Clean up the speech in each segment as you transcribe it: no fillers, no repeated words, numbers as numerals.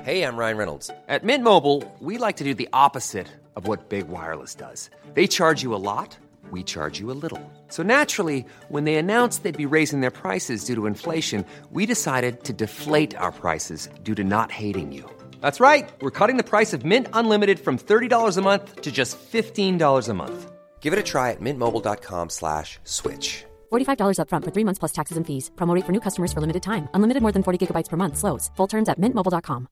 Hey, I'm Ryan Reynolds. At Mint Mobile, we like to do the opposite of what Big Wireless does. They charge you a lot, we charge you a little. So naturally, when they announced they'd be raising their prices due to inflation, we decided to deflate our prices due to not hating you. That's right. We're cutting the price of Mint Unlimited from $30 a month to just $15 a month. Give it a try at mintmobile.com/switch. $45 up front for 3 months plus taxes and fees. Promo rate for new customers for limited time. Unlimited more than 40 gigabytes per month. Slows full terms at mintmobile.com.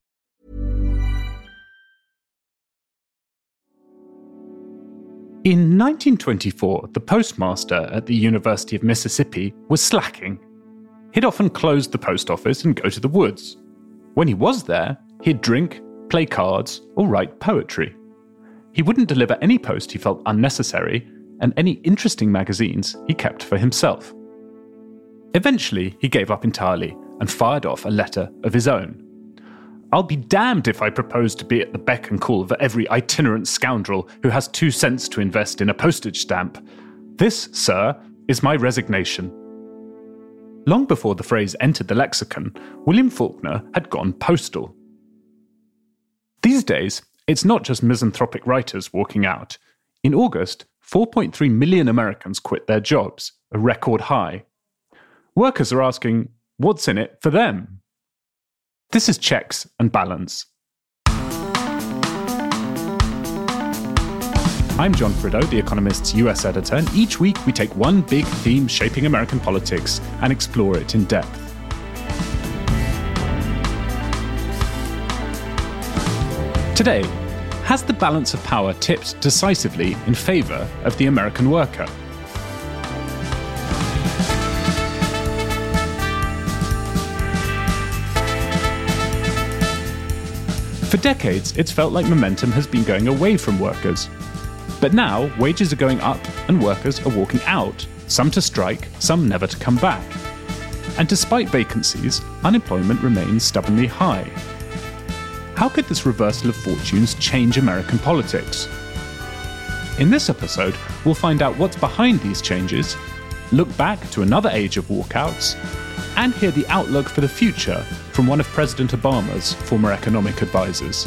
In 1924, the postmaster at the University of Mississippi was slacking. He'd often close the post office and go to the woods. When he was there, he'd drink, play cards, or write poetry. He wouldn't deliver any post he felt unnecessary, and any interesting magazines he kept for himself. Eventually, he gave up entirely and fired off a letter of his own. I'll be damned if I propose to be at the beck and call of every itinerant scoundrel who has 2 cents to invest in a postage stamp. This, sir, is my resignation. Long before the phrase entered the lexicon, William Faulkner had gone postal. These days, it's not just misanthropic writers walking out. In August, 4.3 million Americans quit their jobs, a record high. Workers are asking, what's in it for them? This is Checks and Balance. I'm John Frido, The Economist's US editor, and each week we take one big theme shaping American politics and explore it in depth. Today, has the balance of power tipped decisively in favour of the American worker? For decades, it's felt like momentum has been going away from workers. But now, wages are going up and workers are walking out, some to strike, some never to come back. And despite vacancies, unemployment remains stubbornly high. How could this reversal of fortunes change American politics? In this episode, we'll find out what's behind these changes, look back to another age of walkouts, and hear the outlook for the future from one of President Obama's former economic advisors.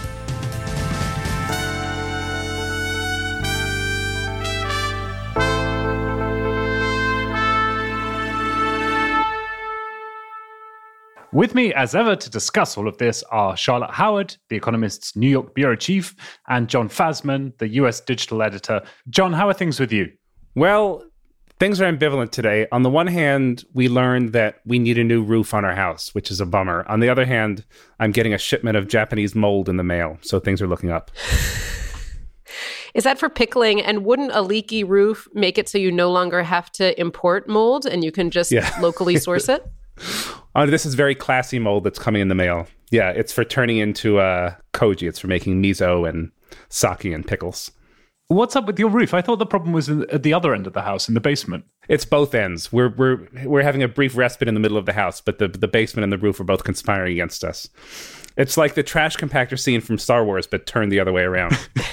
With me, as ever, to discuss all of this are Charlotte Howard, The Economist's New York bureau chief, and John Fasman, the US digital editor. John, how are things with you? Well, things are ambivalent today. On the one hand, we learned that we need a new roof on our house, which is a bummer. On the other hand, I'm getting a shipment of Japanese mold in the mail, so things are looking up. Is that for pickling? And wouldn't a leaky roof make it so you no longer have to import mold and you can just locally source it? Oh, this is very classy mold that's coming in the mail. Yeah, it's for turning into koji. It's for making miso and sake and pickles. What's up with your roof? I thought the problem was at the other end of the house, in the basement. It's both ends. We're having a brief respite in the middle of the house, but the basement and the roof are both conspiring against us. It's like the trash compactor scene from Star Wars, but turned the other way around.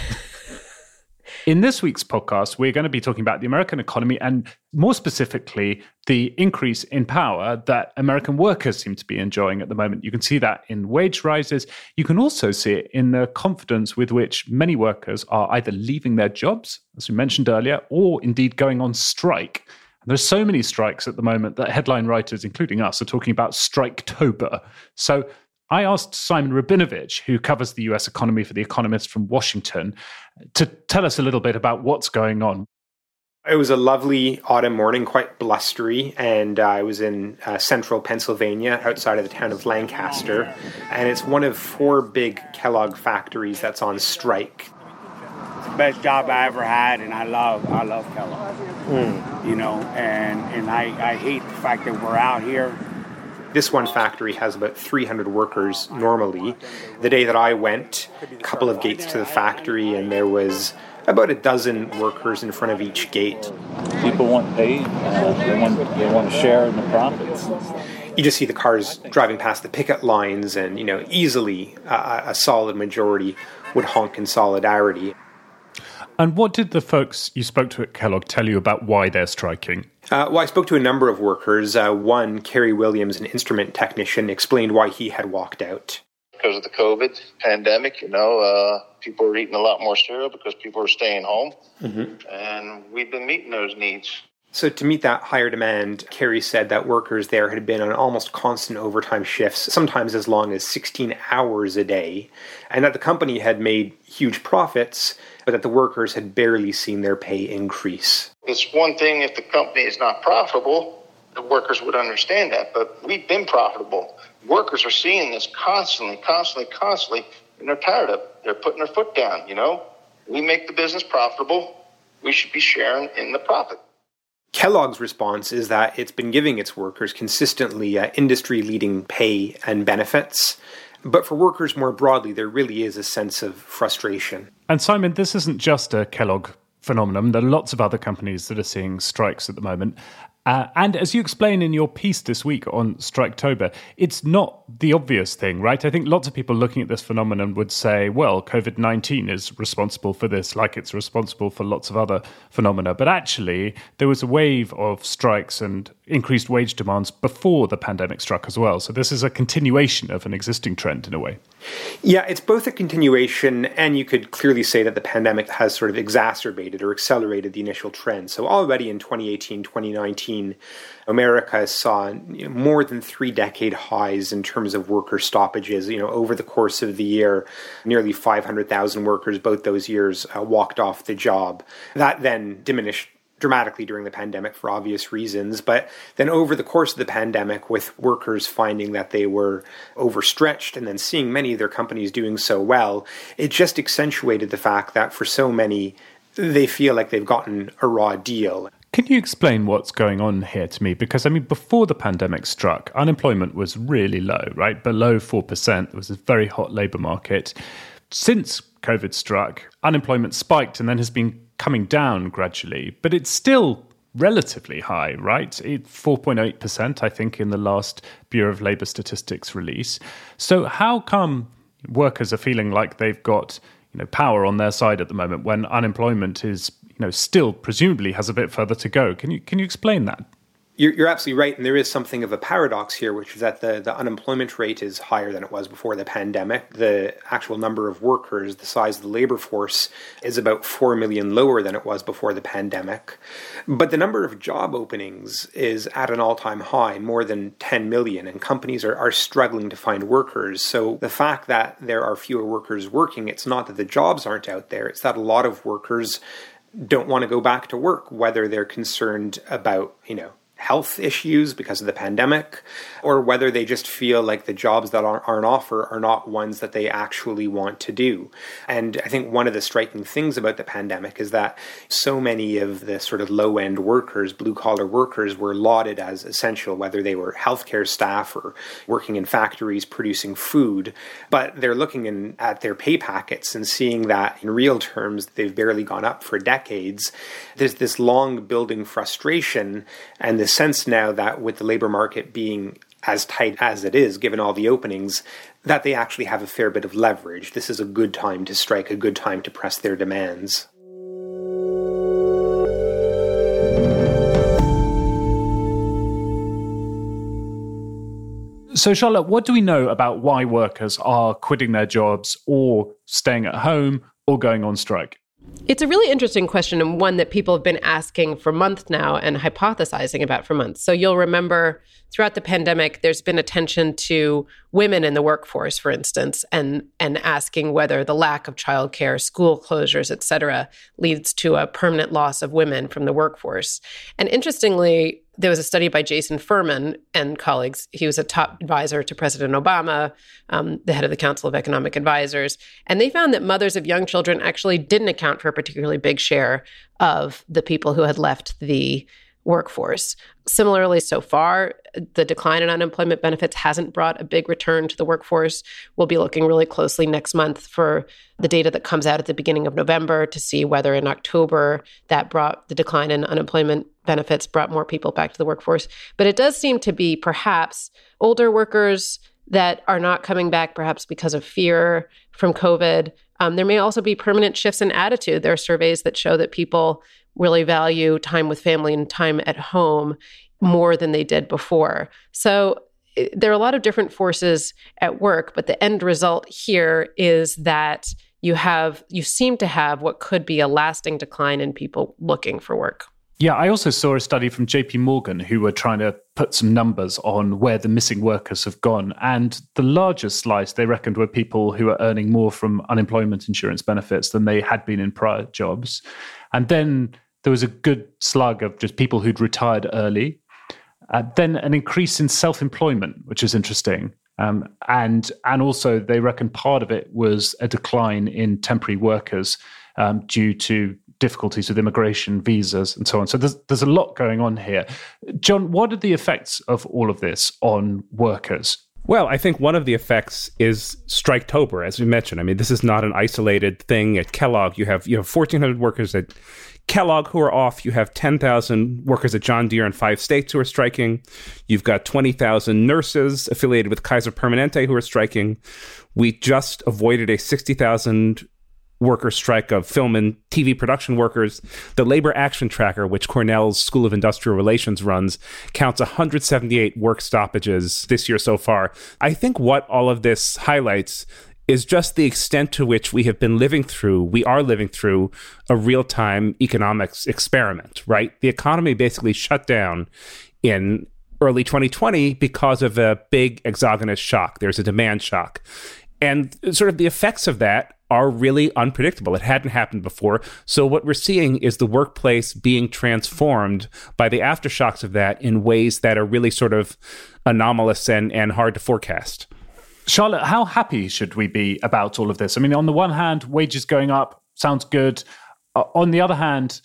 In this week's podcast, we're going to be talking about the American economy and more specifically, the increase in power that American workers seem to be enjoying at the moment. You can see that in wage rises. You can also see it in the confidence with which many workers are either leaving their jobs, as we mentioned earlier, or indeed going on strike. And there's so many strikes at the moment that headline writers, including us, are talking about Striketober. So I asked Simon Rabinovich, who covers the US economy for The Economist from Washington, to tell us a little bit about what's going on. It was a lovely autumn morning, quite blustery, and I was in central Pennsylvania, outside of the town of Lancaster, and it's one of 4 big Kellogg factories that's on strike. It's the best job I ever had, and I love Kellogg. You know, and I hate the fact that we're out here. This one factory has about 300 workers normally. The day that I went, a couple of gates to the factory, and there was about a dozen workers in front of each gate. People want paid. They want to share in the profits. You just see the cars driving past the picket lines, and easily a solid majority would honk in solidarity. And what did the folks you spoke to at Kellogg tell you about why they're striking? Well, I spoke to a number of workers. One, Kerry Williams, an instrument technician, explained why he had walked out. Because of the COVID pandemic, people are eating a lot more cereal because people are staying home. Mm-hmm. And we've been meeting those needs. So to meet that higher demand, Kerry said that workers there had been on almost constant overtime shifts, sometimes as long as 16 hours a day, and that the company had made huge profits, but that the workers had barely seen their pay increase. It's one thing if the company is not profitable, the workers would understand that, but we've been profitable. Workers are seeing this constantly, and they're tired of it. They're putting their foot down, We make the business profitable. We should be sharing in the profit. Kellogg's response is that it's been giving its workers consistently industry-leading pay and benefits. But for workers more broadly, there really is a sense of frustration. And Simon, this isn't just a Kellogg phenomenon. There are lots of other companies that are seeing strikes at the moment. And as you explain in your piece this week on Striketober, it's not the obvious thing, right? I think lots of people looking at this phenomenon would say, well, COVID-19 is responsible for this, like it's responsible for lots of other phenomena. But actually, there was a wave of strikes and increased wage demands before the pandemic struck as well. So this is a continuation of an existing trend in a way. Yeah, it's both a continuation, and you could clearly say that the pandemic has sort of exacerbated or accelerated the initial trend. So already in 2018, 2019, America saw more than 3-decade highs in terms of worker stoppages. Over the course of the year, nearly 500,000 workers both those years walked off the job. That then diminished dramatically during the pandemic for obvious reasons. But then over the course of the pandemic, with workers finding that they were overstretched and then seeing many of their companies doing so well, it just accentuated the fact that for so many, they feel like they've gotten a raw deal. Can you explain what's going on here to me? Because, before the pandemic struck, unemployment was really low, right? Below 4%. There was a very hot labour market. Since COVID struck, unemployment spiked and then has been coming down gradually, but it's still relatively high, right? It's 4.8%, I think, in the last Bureau of Labour Statistics release. So how come workers are feeling like they've got power on their side at the moment when unemployment is still presumably has a bit further to go? Can you explain that? You're absolutely right, and there is something of a paradox here, which is that the unemployment rate is higher than it was before the pandemic. The actual number of workers, the size of the labor force, is about 4 million lower than it was before the pandemic. But the number of job openings is at an all-time high, more than 10 million, and companies are struggling to find workers. So the fact that there are fewer workers working, it's not that the jobs aren't out there, it's that a lot of workers don't want to go back to work, whether they're concerned about, health issues because of the pandemic, or whether they just feel like the jobs that are on offer are not ones that they actually want to do. And I think one of the striking things about the pandemic is that so many of the sort of low-end workers, blue-collar workers, were lauded as essential, whether they were healthcare staff or working in factories producing food. But they're looking at their pay packets and seeing that in real terms, they've barely gone up for decades. There's this long building frustration and the sense now that with the labor market being as tight as it is, given all the openings, that they actually have a fair bit of leverage. This is a good time to strike, a good time to press their demands. So, Charlotte, what do we know about why workers are quitting their jobs or staying at home or going on strike? It's a really interesting question, and one that people have been asking for months now and hypothesizing about for months. So you'll remember throughout the pandemic, there's been attention to women in the workforce, for instance, and asking whether the lack of childcare, school closures, et cetera, leads to a permanent loss of women from the workforce. And interestingly, there was a study by Jason Furman and colleagues. He was a top advisor to President Obama, the head of the Council of Economic Advisors. And they found that mothers of young children actually didn't account for a particularly big share of the people who had left the workforce. Similarly, so far, the decline in unemployment benefits hasn't brought a big return to the workforce. We'll be looking really closely next month for the data that comes out at the beginning of November to see whether in October that brought the decline in unemployment benefits brought more people back to the workforce. But it does seem to be perhaps older workers that are not coming back, perhaps because of fear from COVID. There may also be permanent shifts in attitude. There are surveys that show that people really value time with family and time at home more than they did before. So there are a lot of different forces at work, but the end result here is that you seem to have what could be a lasting decline in people looking for work. Yeah, I also saw a study from JP Morgan who were trying to put some numbers on where the missing workers have gone. And the largest slice they reckoned were people who are earning more from unemployment insurance benefits than they had been in prior jobs. And then there was a good slug of just people who'd retired early. Then an increase in self-employment, which is interesting. And also they reckon part of it was a decline in temporary workers due to difficulties with immigration, visas, and so on. So there's a lot going on here. John, what are the effects of all of this on workers? Well, I think one of the effects is Striketober, as we mentioned. I mean, this is not an isolated thing at Kellogg. You have 1,400 workers at Kellogg who are off. You have 10,000 workers at John Deere in 5 states who are striking. You've got 20,000 nurses affiliated with Kaiser Permanente who are striking. We just avoided a 60,000 worker strike of film and TV production workers. The Labor Action Tracker, which Cornell's School of Industrial Relations runs, counts 178 work stoppages this year so far. I think what all of this highlights is just the extent to which we are living through a real-time economics experiment, right? The economy basically shut down in early 2020 because of a big exogenous shock. There's a demand shock. And sort of the effects of that are really unpredictable. It hadn't happened before. So what we're seeing is the workplace being transformed by the aftershocks of that in ways that are really sort of anomalous and hard to forecast. Charlotte, how happy should we be about all of this? I mean, on the one hand, wages going up sounds good. On the other hand,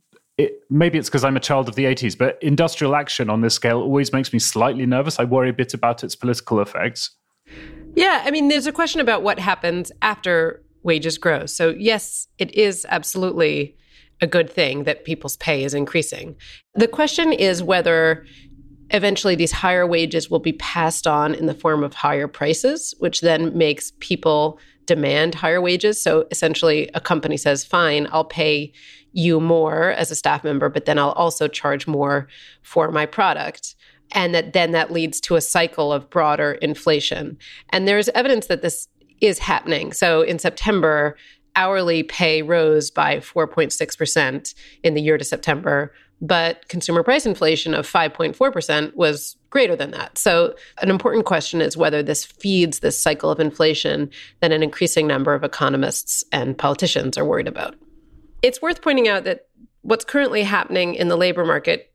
maybe it's because I'm a child of the 80s, but industrial action on this scale always makes me slightly nervous. I worry a bit about its political effects. Yeah, I mean, there's a question about what happens after wages grow. So yes, it is absolutely a good thing that people's pay is increasing. The question is whether eventually these higher wages will be passed on in the form of higher prices, which then makes people demand higher wages. So essentially a company says, fine, I'll pay you more as a staff member, but then I'll also charge more for my product. And that leads to a cycle of broader inflation. And there's evidence that this is happening. So in September, hourly pay rose by 4.6% in the year to September, but consumer price inflation of 5.4% was greater than that. So an important question is whether this feeds this cycle of inflation that an increasing number of economists and politicians are worried about. It's worth pointing out that what's currently happening in the labor market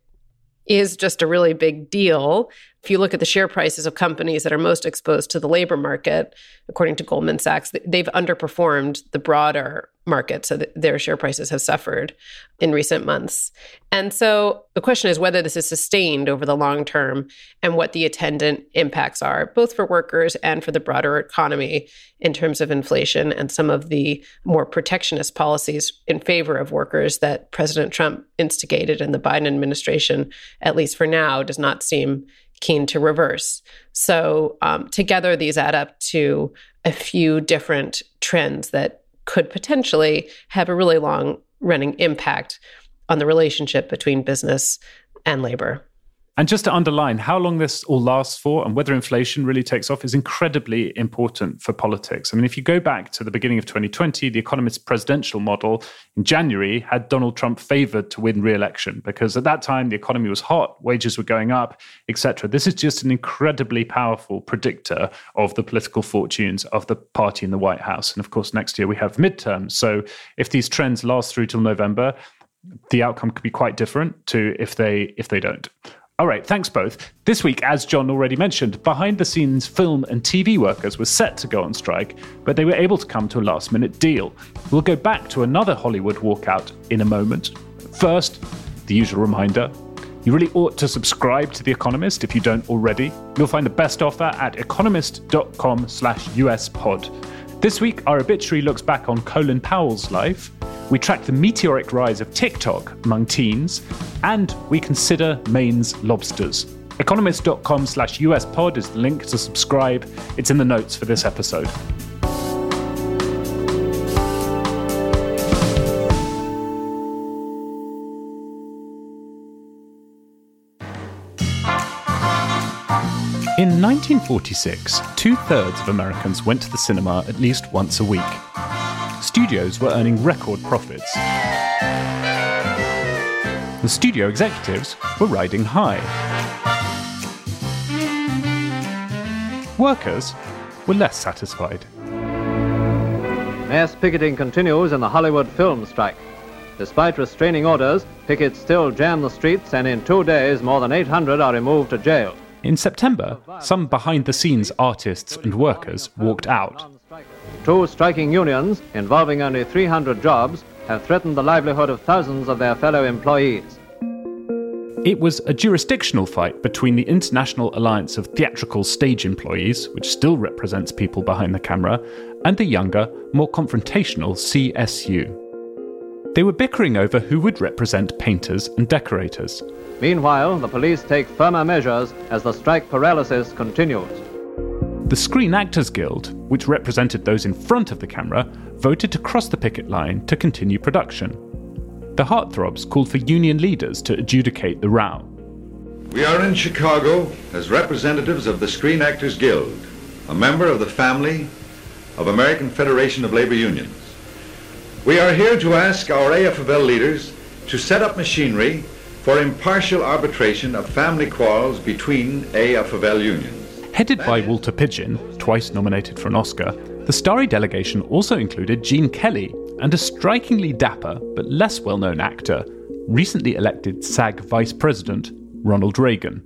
is just a really big deal. If you look at the share prices of companies that are most exposed to the labor market, according to Goldman Sachs, they've underperformed the broader market, so that their share prices have suffered in recent months. And so the question is whether this is sustained over the long term and what the attendant impacts are, both for workers and for the broader economy in terms of inflation and some of the more protectionist policies in favor of workers that President Trump instigated and the Biden administration, at least for now, does not seem keen to reverse. So together, these add up to a few different trends that could potentially have a really long-running impact on the relationship between business and labor. And just to underline, how long this all lasts for and whether inflation really takes off is incredibly important for politics. I mean, if you go back to the beginning of 2020, the Economist's presidential model in January had Donald Trump favored to win re-election because at that time the economy was hot, wages were going up, etc. This is just an incredibly powerful predictor of the political fortunes of the party in the White House. And of course, next year we have midterms. So if these trends last through till November, the outcome could be quite different to if they don't. All right, thanks both. This week, as John already mentioned, behind-the-scenes film and TV workers were set to go on strike, but they were able to come to a last-minute deal. We'll go back to another Hollywood walkout in a moment. First, the usual reminder, you really ought to subscribe to The Economist if you don't already. You'll find the best offer at economist.com/USpod. This week, our obituary looks back on Colin Powell's life. We track the meteoric rise of TikTok among teens, and we consider Maine's lobsters. Economist.com/USpod is the link to subscribe. It's in the notes for this episode. In 1946, 2/3 of Americans went to the cinema at least once a week. Studios were earning record profits. The studio executives were riding high. Workers were less satisfied. Mass picketing continues in the Hollywood film strike. Despite restraining orders, pickets still jam the streets, and in 2 days, more than 800 are removed to jail. In September, some behind-the-scenes artists and workers walked out. 2 striking unions, involving only 300 jobs, have threatened the livelihood of thousands of their fellow employees. It was a jurisdictional fight between the International Alliance of Theatrical Stage Employees, which still represents people behind the camera, and the younger, more confrontational CSU. They were bickering over who would represent painters and decorators. Meanwhile, the police take firmer measures as the strike paralysis continues. The Screen Actors Guild, which represented those in front of the camera, voted to cross the picket line to continue production. The Heartthrobs called for union leaders to adjudicate the row. We are in Chicago as representatives of the Screen Actors Guild, a member of the family of American Federation of Labor Unions. We are here to ask our AFL leaders to set up machinery for impartial arbitration of family quarrels between AFL unions. Headed by Walter Pidgeon, twice nominated for an Oscar, the starry delegation also included Gene Kelly and a strikingly dapper but less well-known actor, recently elected SAG Vice President Ronald Reagan.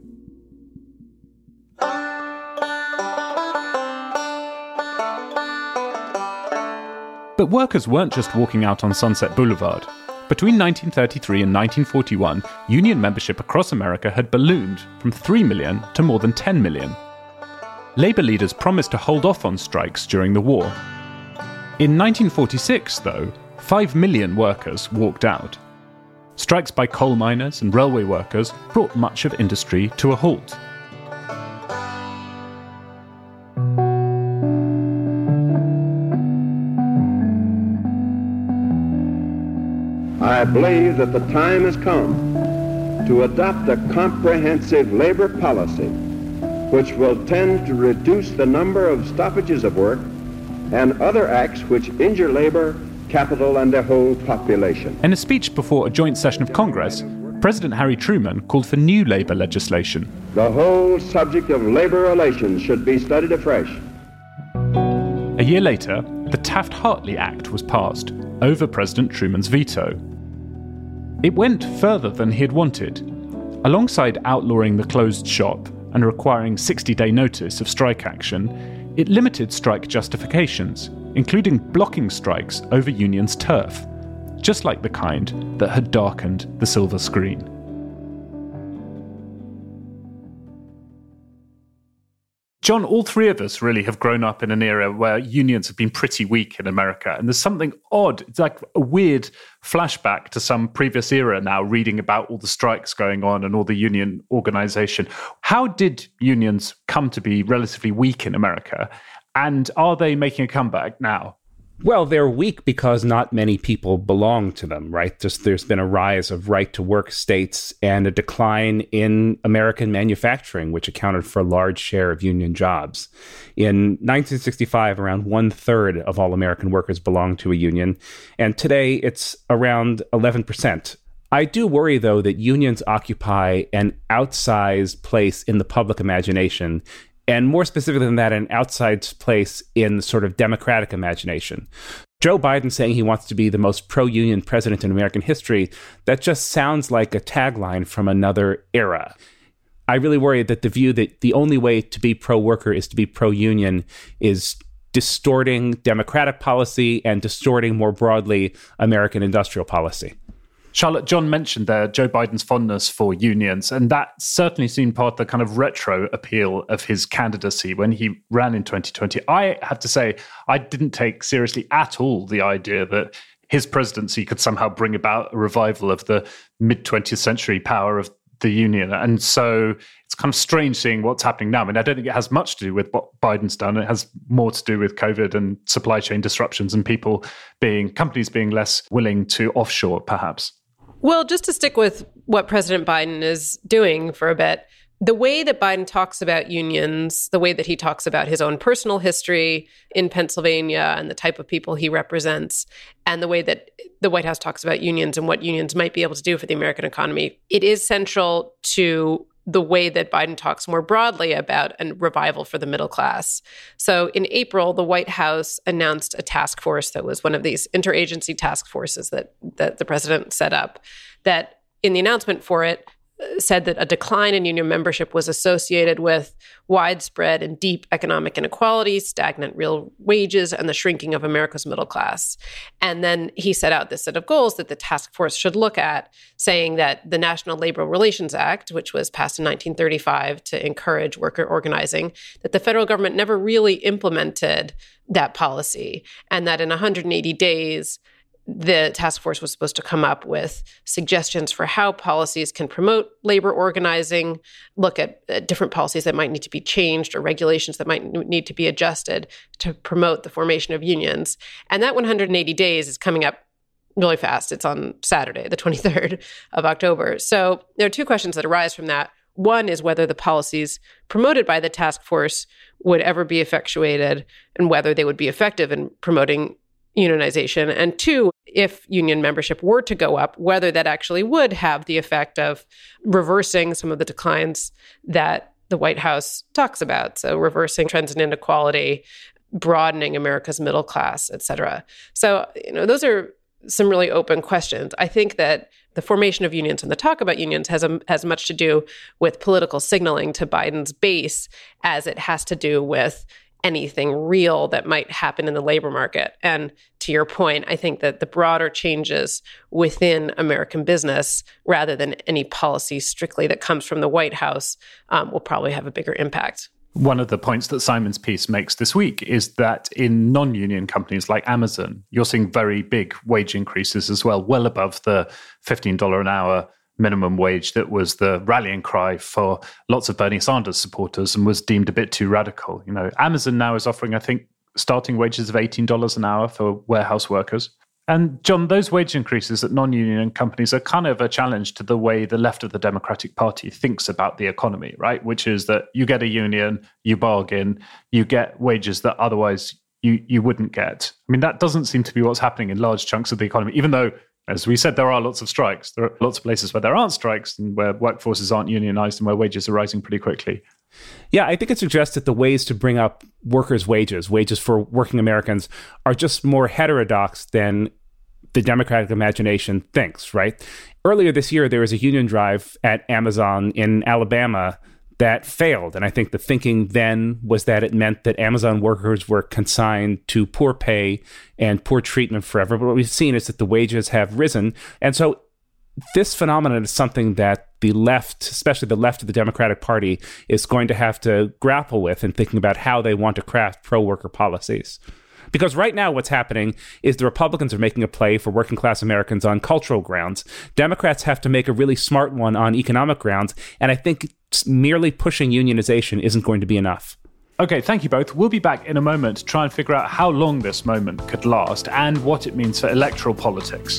But workers weren't just walking out on Sunset Boulevard. Between 1933 and 1941, union membership across America had ballooned from 3 million to more than 10 million. Labour leaders promised to hold off on strikes during the war. In 1946, though, 5 million workers walked out. Strikes by coal miners and railway workers brought much of industry to a halt. I believe that the time has come to adopt a comprehensive labor policy which will tend to reduce the number of stoppages of work and other acts which injure labor, capital, and the whole population. In a speech before a joint session of Congress, President Harry Truman called for new labor legislation. The whole subject of labor relations should be studied afresh. A year later, the Taft-Hartley Act was passed, over President Truman's veto. It went further than he had wanted. Alongside outlawing the closed shop and requiring 60-day notice of strike action, it limited strike justifications, including blocking strikes over unions' turf, just like the kind that had darkened the silver screen. John, all three of us really have grown up in an era where unions have been pretty weak in America. And there's something odd. It's like a weird flashback to some previous era now, reading about all the strikes going on and all the union organization. How did unions come to be relatively weak in America? And are they making a comeback now? Well, they're weak because not many people belong to them, right? There's been a rise of right-to-work states and a decline in American manufacturing, which accounted for a large share of union jobs. In 1965, around 1/3 of all American workers belonged to a union, and today it's around 11%. I do worry, though, that unions occupy an outsized place in the public imagination, and more specifically than that, an outside place in the sort of democratic imagination. Joe Biden saying he wants to be the most pro-union president in American history, that just sounds like a tagline from another era. I really worry that the view that the only way to be pro-worker is to be pro-union is distorting democratic policy and distorting more broadly American industrial policy. Charlotte, John mentioned there Joe Biden's fondness for unions, and that certainly seemed part of the kind of retro appeal of his candidacy when he ran in 2020. I have to say, I didn't take seriously at all the idea that his presidency could somehow bring about a revival of the mid-20th century power of the union. And so it's kind of strange seeing what's happening now. I mean, I don't think it has much to do with what Biden's done. It has more to do with COVID and supply chain disruptions and companies being less willing to offshore, perhaps. Well, just to stick with what President Biden is doing for a bit, The way that Biden talks about unions, the way that he talks about his own personal history in Pennsylvania and the type of people he represents, and the way that the White House talks about unions and what unions might be able to do for the American economy, it is central to the way that Biden talks more broadly about a revival for the middle class. So in April, the White House announced a task force that was one of these interagency task forces that the president set up, that in the announcement for it said that a decline in union membership was associated with widespread and deep economic inequality, stagnant real wages, and the shrinking of America's middle class. And then he set out this set of goals that the task force should look at, saying that the National Labor Relations Act, which was passed in 1935 to encourage worker organizing, that the federal government never really implemented that policy, and that in 180 days, the task force was supposed to come up with suggestions for how policies can promote labor organizing, look at different policies that might need to be changed or regulations that might need to be adjusted to promote the formation of unions. And that 180 days is coming up really fast. It's on Saturday, the 23rd of October. So there are two questions that arise from that. One is whether the policies promoted by the task force would ever be effectuated and whether they would be effective in promoting unionization. And two, if union membership were to go up, whether that actually would have the effect of reversing some of the declines that the White House talks about. So reversing trends in inequality, broadening America's middle class, et cetera. So, those are some really open questions. I think that the formation of unions and the talk about unions has much to do with political signaling to Biden's base as it has to do with anything real that might happen in the labor market. And to your point, I think that the broader changes within American business, rather than any policy strictly that comes from the White House, will probably have a bigger impact. One of the points that Simon's piece makes this week is that in non-union companies like Amazon, you're seeing very big wage increases as well above the $15 an hour minimum wage that was the rallying cry for lots of Bernie Sanders supporters and was deemed a bit too radical. Amazon now is offering, I think, starting wages of $18 an hour for warehouse workers. And John, those wage increases at non-union companies are kind of a challenge to the way the left of the Democratic Party thinks about the economy, right? Which is that you get a union, you bargain, you get wages that otherwise you wouldn't get. I mean, that doesn't seem to be what's happening in large chunks of the economy, even though, as we said, there are lots of strikes. There are lots of places where there aren't strikes and where workforces aren't unionized and where wages are rising pretty quickly. Yeah, I think it suggests that the ways to bring up workers' wages for working Americans, are just more heterodox than the Democratic imagination thinks, right? Earlier this year, there was a union drive at Amazon in Alabama that failed. And I think the thinking then was that it meant that Amazon workers were consigned to poor pay and poor treatment forever. But what we've seen is that the wages have risen. And so this phenomenon is something that the left, especially the left of the Democratic Party, is going to have to grapple with in thinking about how they want to craft pro-worker policies. Because right now what's happening is the Republicans are making a play for working class Americans on cultural grounds. Democrats have to make a really smart one on economic grounds. And I think merely pushing unionization isn't going to be enough. Okay, thank you both. We'll be back in a moment to try and figure out how long this moment could last and what it means for electoral politics.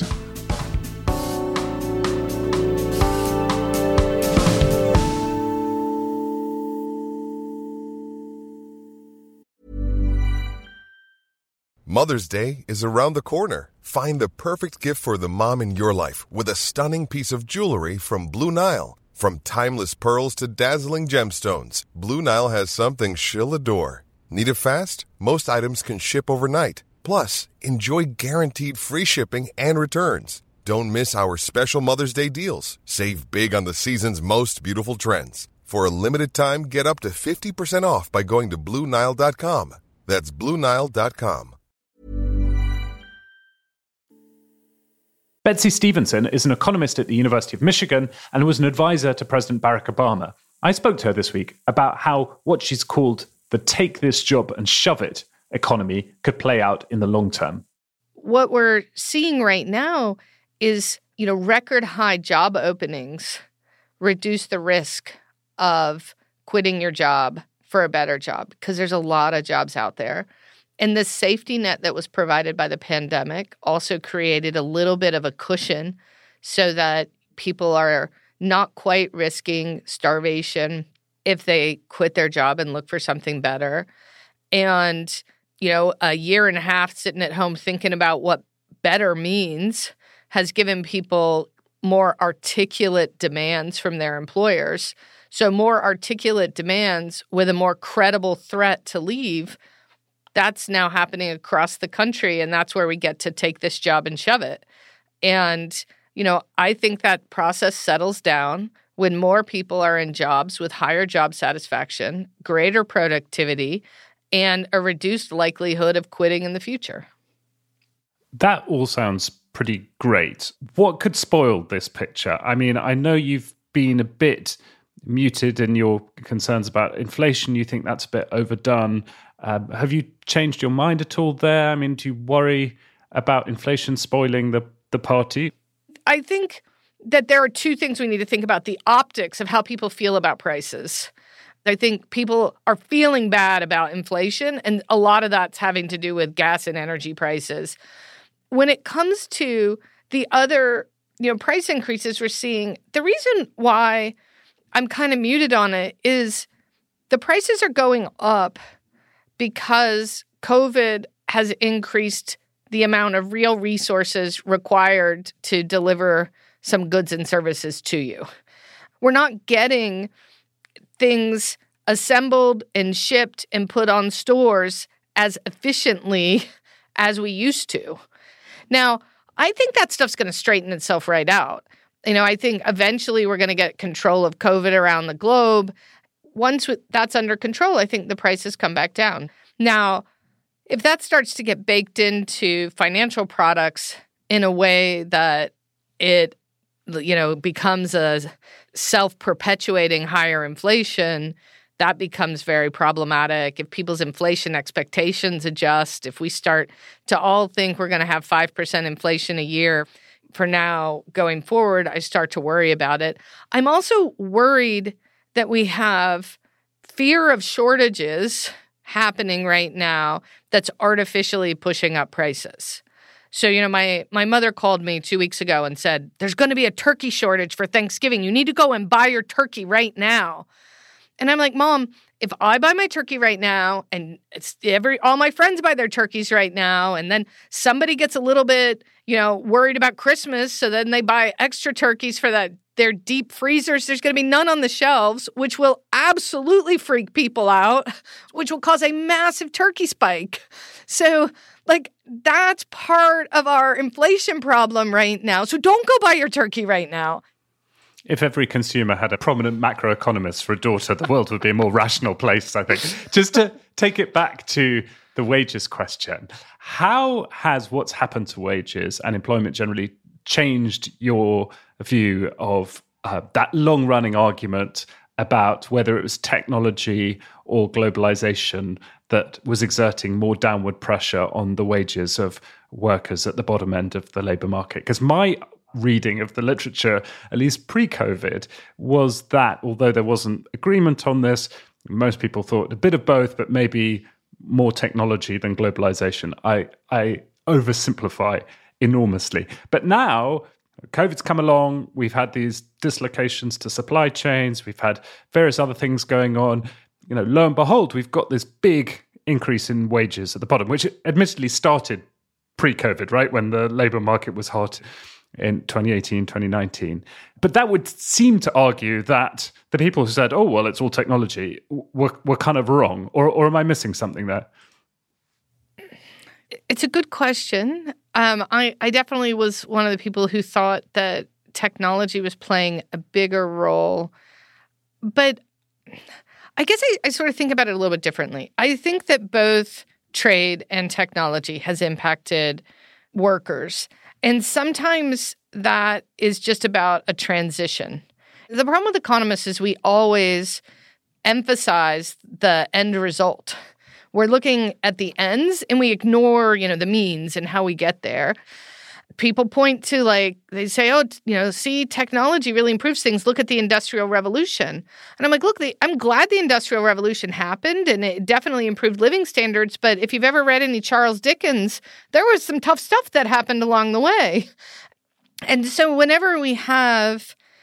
Mother's Day is around the corner. Find the perfect gift for the mom in your life with a stunning piece of jewelry from Blue Nile. From timeless pearls to dazzling gemstones, Blue Nile has something she'll adore. Need it fast? Most items can ship overnight. Plus, enjoy guaranteed free shipping and returns. Don't miss our special Mother's Day deals. Save big on the season's most beautiful trends. For a limited time, get up to 50% off by going to BlueNile.com. That's BlueNile.com. Betsy Stevenson is an economist at the University of Michigan and was an advisor to President Barack Obama. I spoke to her this week about how what she's called the take this job and shove it economy could play out in the long term. What we're seeing right now is, record high job openings reduce the risk of quitting your job for a better job because there's a lot of jobs out there. And the safety net that was provided by the pandemic also created a little bit of a cushion so that people are not quite risking starvation if they quit their job and look for something better. And, a year and a half sitting at home thinking about what better means has given people more articulate demands from their employers. So more articulate demands with a more credible threat to leave, that's now happening across the country, and that's where we get to take this job and shove it. And, I think that process settles down when more people are in jobs with higher job satisfaction, greater productivity, and a reduced likelihood of quitting in the future. That all sounds pretty great. What could spoil this picture? I mean, I know you've been a bit muted in your concerns about inflation. You think that's a bit overdone. Have you changed your mind at all there? I mean, do you worry about inflation spoiling the party? I think that there are two things we need to think about: the optics of how people feel about prices. I think people are feeling bad about inflation, and a lot of that's having to do with gas and energy prices. When it comes to the other, price increases we're seeing, the reason why I'm kind of muted on it is the prices are going up because COVID has increased the amount of real resources required to deliver some goods and services to you. We're not getting things assembled and shipped and put on stores as efficiently as we used to. Now, I think that stuff's going to straighten itself right out. I think eventually we're going to get control of COVID around the globe. Once that's under control, I think the prices come back down. Now, if that starts to get baked into financial products in a way that it, becomes a self-perpetuating higher inflation, that becomes very problematic. If people's inflation expectations adjust, if we start to all think we're going to have 5% inflation a year for now going forward, I start to worry about it. I'm also worried that we have fear of shortages happening right now that's artificially pushing up prices. So, my mother called me 2 weeks ago and said, there's going to be a turkey shortage for Thanksgiving. You need to go and buy your turkey right now. And I'm like, Mom, if I buy my turkey right now and all my friends buy their turkeys right now, and then somebody gets a little bit, worried about Christmas, so then they buy extra turkeys for their deep freezers, there's going to be none on the shelves, which will absolutely freak people out, which will cause a massive turkey spike. So, that's part of our inflation problem right now. So don't go buy your turkey right now. If every consumer had a prominent macroeconomist for a daughter, the world would be a more rational place, I think. Just to take it back to the wages question, how has what's happened to wages and employment generally changed your view of that long-running argument about whether it was technology or globalization that was exerting more downward pressure on the wages of workers at the bottom end of the labour market? Because my reading of the literature, at least pre-COVID, was that although there wasn't agreement on this, most people thought a bit of both, but maybe more technology than globalization. I oversimplify enormously. But now COVID's come along, we've had these dislocations to supply chains, we've had various other things going on. Lo and behold, we've got this big increase in wages at the bottom, which admittedly started pre-COVID, right, when the labour market was hot in 2018, 2019. But that would seem to argue that the people who said, oh, well, it's all technology, were kind of wrong. Or am I missing something there? It's a good question. I definitely was one of the people who thought that technology was playing a bigger role. But I guess I sort of think about it a little bit differently. I think that both trade and technology has impacted workers. And sometimes that is just about a transition. The problem with economists is we always emphasize the end result. We're looking at the ends and we ignore, the means and how we get there. People point to they say, see, technology really improves things. Look at the Industrial Revolution. And I'm like, look, I'm glad the Industrial Revolution happened and it definitely improved living standards. But if you've ever read any Charles Dickens, there was some tough stuff that happened along the way. And so whenever we have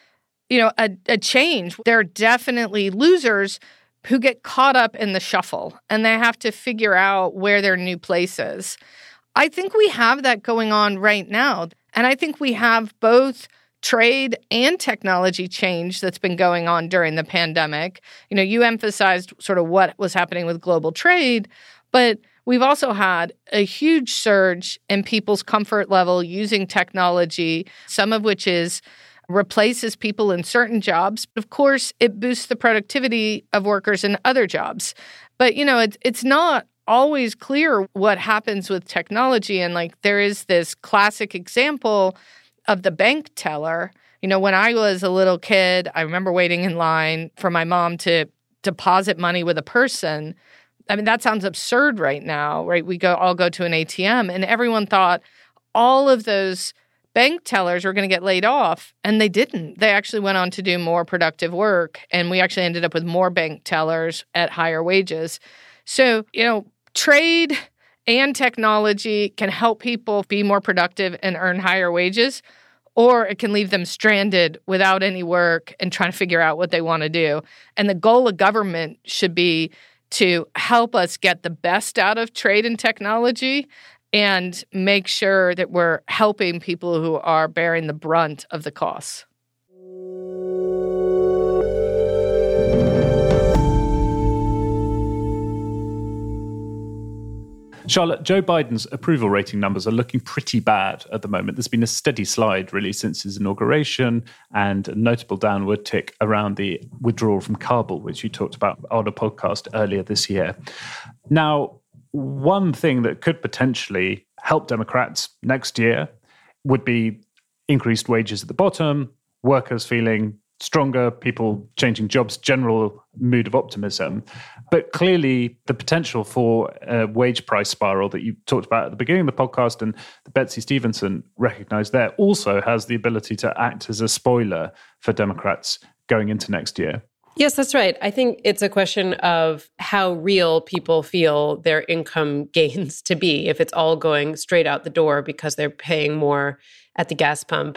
a change. There are definitely losers who get caught up in the shuffle, and they have to figure out where their new place is. I think we have that going on right now. And I think we have both trade and technology change that's been going on during the pandemic. You emphasized sort of what was happening with global trade, but we've also had a huge surge in people's comfort level using technology, some of which replaces people in certain jobs. Of course, it boosts the productivity of workers in other jobs. But, it's not always clear what happens with technology. And there is this classic example of the bank teller. When I was a little kid, I remember waiting in line for my mom to deposit money with a person. I mean, that sounds absurd right now, right? We all go to an ATM, and everyone thought all of those bank tellers were going to get laid off, and they didn't. They actually went on to do more productive work, and we actually ended up with more bank tellers at higher wages. So, trade and technology can help people be more productive and earn higher wages, or it can leave them stranded without any work and trying to figure out what they want to do. And the goal of government should be to help us get the best out of trade and technology and make sure that we're helping people who are bearing the brunt of the costs. Charlotte, Joe Biden's approval rating numbers are looking pretty bad at the moment. There's been a steady slide, really, since his inauguration, and a notable downward tick around the withdrawal from Kabul, which you talked about on a podcast earlier this year. Now, one thing that could potentially help Democrats next year would be increased wages at the bottom, workers feeling stronger, people changing jobs, general mood of optimism. But clearly, the potential for a wage price spiral that you talked about at the beginning of the podcast and that Betsy Stevenson recognized there also has the ability to act as a spoiler for Democrats going into next year. Yes, that's right. I think it's a question of how real people feel their income gains to be. If it's all going straight out the door because they're paying more at the gas pump,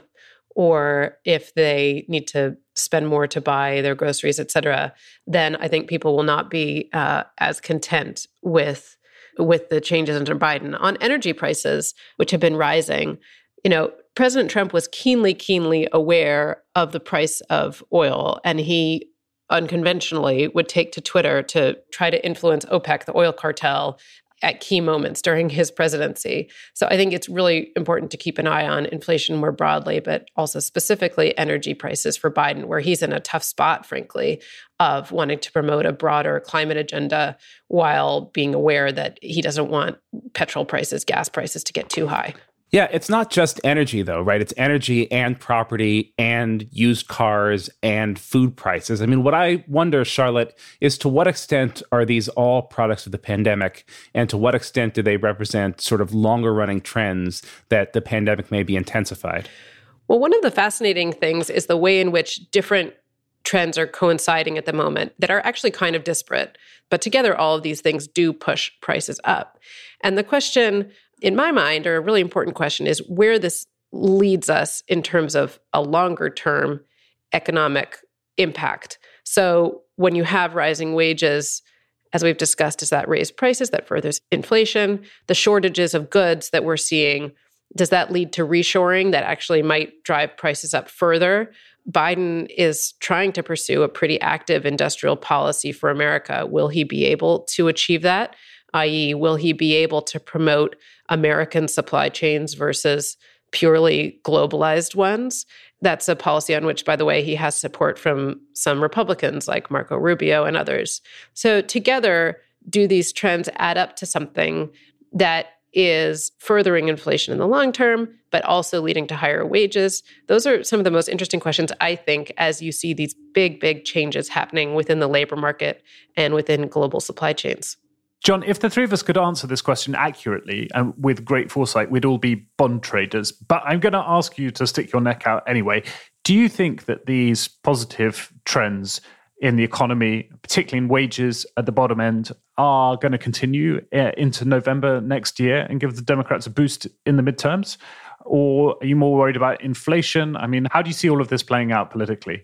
or if they need to spend more to buy their groceries, et cetera, then I think people will not be as content with the changes under Biden. On energy prices, which have been rising, President Trump was keenly aware of the price of oil, and he unconventionally would take to Twitter to try to influence OPEC, the oil cartel, at key moments during his presidency. So I think it's really important to keep an eye on inflation more broadly, but also specifically energy prices for Biden, where he's in a tough spot, frankly, of wanting to promote a broader climate agenda while being aware that he doesn't want petrol prices, gas prices to get too high. Yeah, it's not just energy, though, right? It's energy and property and used cars and food prices. I mean, what I wonder, Charlotte, is to what extent are these all products of the pandemic, and to what extent do they represent sort of longer-running trends that the pandemic may be intensified? Well, one of the fascinating things is the way in which different trends are coinciding at the moment that are actually kind of disparate. But together, all of these things do push prices up. And the question, in my mind, or a really important question, is where this leads us in terms of a longer term economic impact. So when you have rising wages, as we've discussed, does that raise prices? That furthers inflation? The shortages of goods that we're seeing, does that lead to reshoring that actually might drive prices up further? Biden is trying to pursue a pretty active industrial policy for America. Will he be able to achieve that? i.e., will he be able to promote American supply chains versus purely globalized ones? That's a policy on which, by the way, he has support from some Republicans like Marco Rubio and others. So together, do these trends add up to something that is furthering inflation in the long term, but also leading to higher wages? Those are some of the most interesting questions, I think, as you see these big changes happening within the labor market and within global supply chains. John, if the three of us could answer this question accurately and with great foresight, we'd all be bond traders. But I'm going to ask you to stick your neck out anyway. Do you think that these positive trends in the economy, particularly in wages at the bottom end, are going to continue into November next year and give the Democrats a boost in the midterms? Or are you more worried about inflation? I mean, how do you see all of this playing out politically?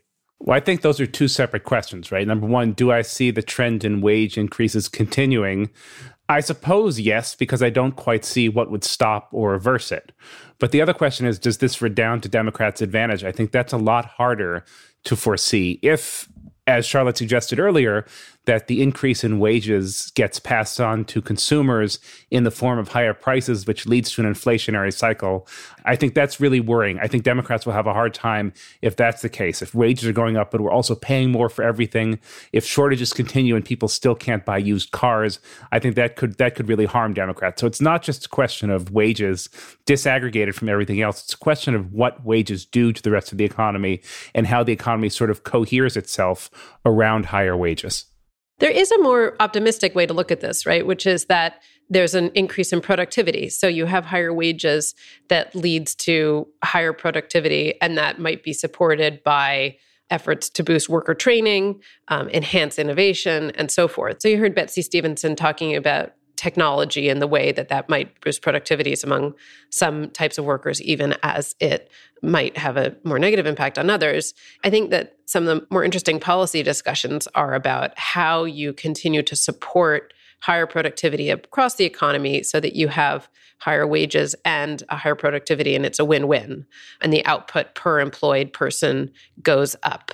Well, I think those are two separate questions, right? Number one, do I see the trend in wage increases continuing? I suppose yes, because I don't quite see what would stop or reverse it. But the other question is, does this redound to Democrats' advantage? I think that's a lot harder to foresee. If, as Charlotte suggested earlier, that the increase in wages gets passed on to consumers in the form of higher prices, which leads to an inflationary cycle, I think that's really worrying. I think Democrats will have a hard time if that's the case. If wages are going up, but we're also paying more for everything, if shortages continue and people still can't buy used cars, I think that could really harm Democrats. So it's not just a question of wages disaggregated from everything else. It's a question of what wages do to the rest of the economy and how the economy sort of coheres itself around higher wages. There is a more optimistic way to look at this, right? Which is that there's an increase in productivity. So you have higher wages that leads to higher productivity, and that might be supported by efforts to boost worker training, enhance innovation, and so forth. So you heard Betsy Stevenson talking about technology and the way that that might boost productivities among some types of workers, even as it might have a more negative impact on others. I think that some of the more interesting policy discussions are about how you continue to support higher productivity across the economy so that you have higher wages and a higher productivity, and it's a win-win. And the output per employed person goes up.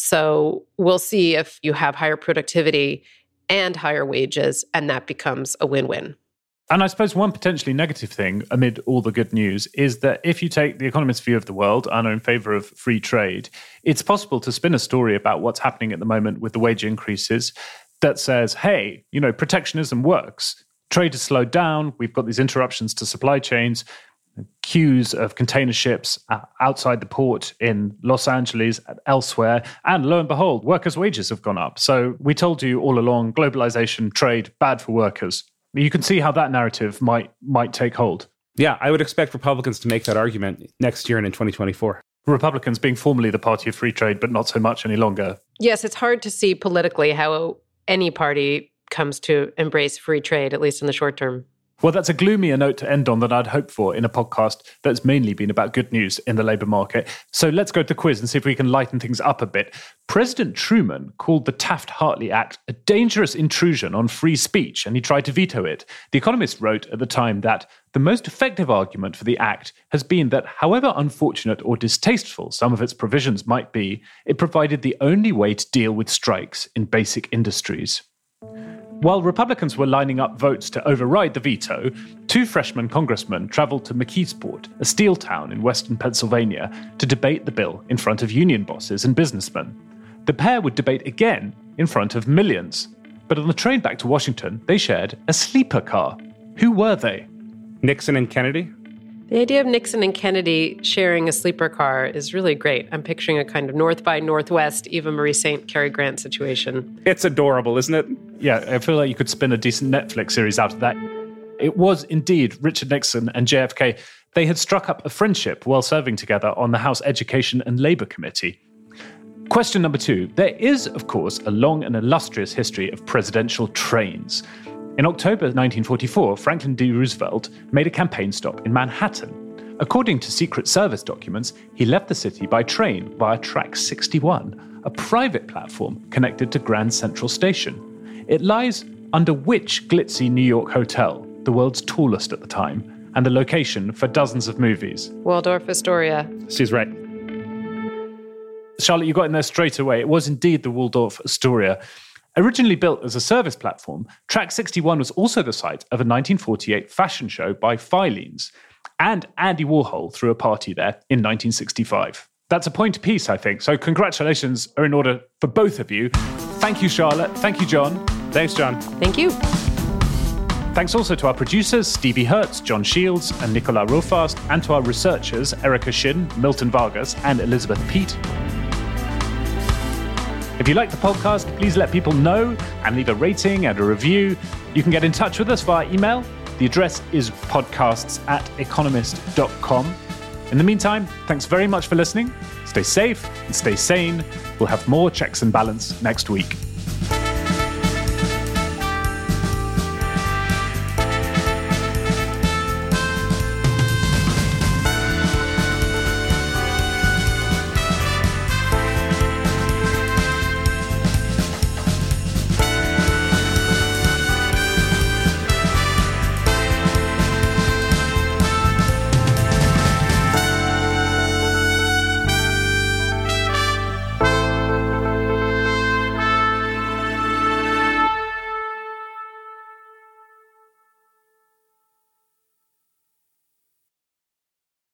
So we'll see if you have higher productivity and higher wages, and that becomes a win-win. And I suppose one potentially negative thing amid all the good news is that if you take the economist's view of the world and are in favor of free trade, it's possible to spin a story about what's happening at the moment with the wage increases that says, hey, protectionism works. Trade has slowed down. We've got these interruptions to supply chains, queues of container ships outside the port in Los Angeles and elsewhere. And lo and behold, workers' wages have gone up. So we told you all along, globalization, trade, bad for workers. You can see how that narrative might take hold. Yeah, I would expect Republicans to make that argument next year and in 2024. Republicans being formerly the party of free trade, but not so much any longer. Yes, it's hard to see politically how any party comes to embrace free trade, at least in the short term. Well, that's a gloomier note to end on than I'd hoped for in a podcast that's mainly been about good news in the labour market. So let's go to the quiz and see if we can lighten things up a bit. President Truman called the Taft-Hartley Act a dangerous intrusion on free speech, and he tried to veto it. The Economist wrote at the time that the most effective argument for the act has been that, however unfortunate or distasteful some of its provisions might be, it provided the only way to deal with strikes in basic industries. While Republicans were lining up votes to override the veto, two freshman congressmen traveled to McKeesport, a steel town in western Pennsylvania, to debate the bill in front of union bosses and businessmen. The pair would debate again in front of millions. But on the train back to Washington, they shared a sleeper car. Who were they? Nixon and Kennedy? The idea of Nixon and Kennedy sharing a sleeper car is really great. I'm picturing a kind of North by Northwest, Eva Marie Saint, Cary Grant situation. It's adorable, isn't it? Yeah, I feel like you could spin a decent Netflix series out of that. It was indeed Richard Nixon and JFK. They had struck up a friendship while serving together on the House Education and Labour Committee. Question number 2. There is, of course, a long and illustrious history of presidential trains. In October 1944, Franklin D. Roosevelt made a campaign stop in Manhattan. According to Secret Service documents, he left the city by train via Track 61, a private platform connected to Grand Central Station. It lies under which glitzy New York hotel, the world's tallest at the time, and the location for dozens of movies? Waldorf Astoria. She's right. Charlotte, you got in there straight away. It was indeed the Waldorf Astoria. Originally built as a service platform, Track 61 was also the site of a 1948 fashion show by Filene's, and Andy Warhol threw a party there in 1965. That's a point apiece, I think, so congratulations are in order for both of you. Thank you, Charlotte. Thank you, John. Thanks, John. Thank you. Thanks also to our producers, Stevie Hertz, John Shields, and Nicola Rofast, and to our researchers, Erica Shin, Milton Vargas, and Elizabeth Peet. If you like the podcast, please let people know and leave a rating and a review. You can get in touch with us via email. The address is podcasts@economist.com. In the meantime, thanks very much for listening. Stay safe and stay sane. We'll have more Checks and Balance next week.